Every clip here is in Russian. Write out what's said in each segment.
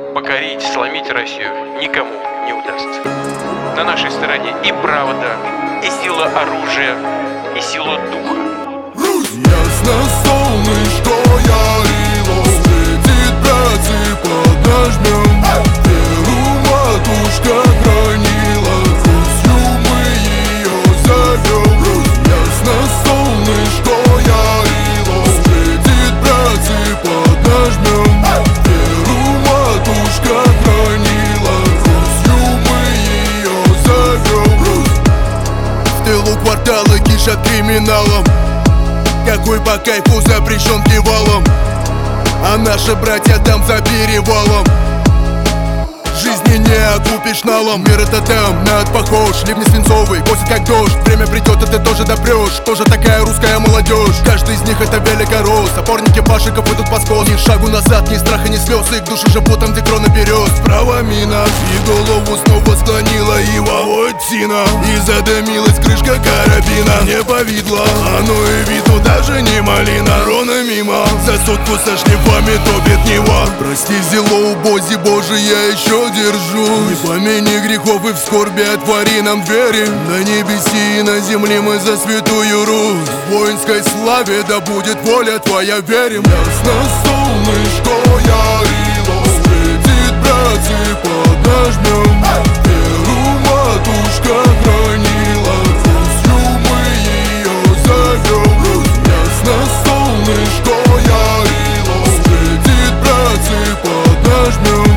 покорить, сломить Россию никому не удастся. На нашей стороне и правда, и сила оружия, и сила духа. Ясно солнышко ярило, светит, братцы, подожмем. Веру матушка хранила, Русью мы ее зовем. Ясно солнышко ярило, светит, братцы, подожмем. Веру матушка хранила, Русью мы ее зовем. В тылу кварталы кишат криминалом, какой по кайфу запрещен кивалом, а наши братья там за перевалом. Жизни не окупишь налом. Мир это там, на ад похож. Ливни свинцовый, косит как дождь. Время придет, и ты тоже допрешь. Тоже такая русская молодежь. Каждый из них это великорос. Опорники пашиков идут по скос. Ни шагу назад, ни страха, ни слез. Их души живут там, где крона берез. Справа мина, и голову снова склонила ива. Вот тина, и задымилась крышка карабина. Не повидло, оно и видно даже не малина. Рона мимо, за сотку со жнивами топит Нева. Прости, зело, бози Божий, я еще держусь. И помяни грехов, и в скорби отвори нам двери. На небеси и на земле мы за святую Русь. В воинской славе да будет воля твоя, верим. Ясно солнышко ярило, светит, братцы, подожмем. Веру матушка хранила, Русью мы ее зовем. Ясно солнышко ярило, светит, братцы, подожмем.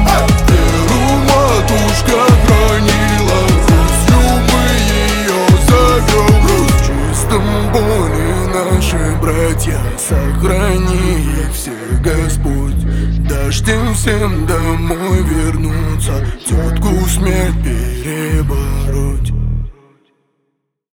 Матушка хранила, Русью мы ее зовем. В чистом боли наши братья, сохрани их всех, Господь. Дашь им всем домой вернуться, тетку смерть пережить.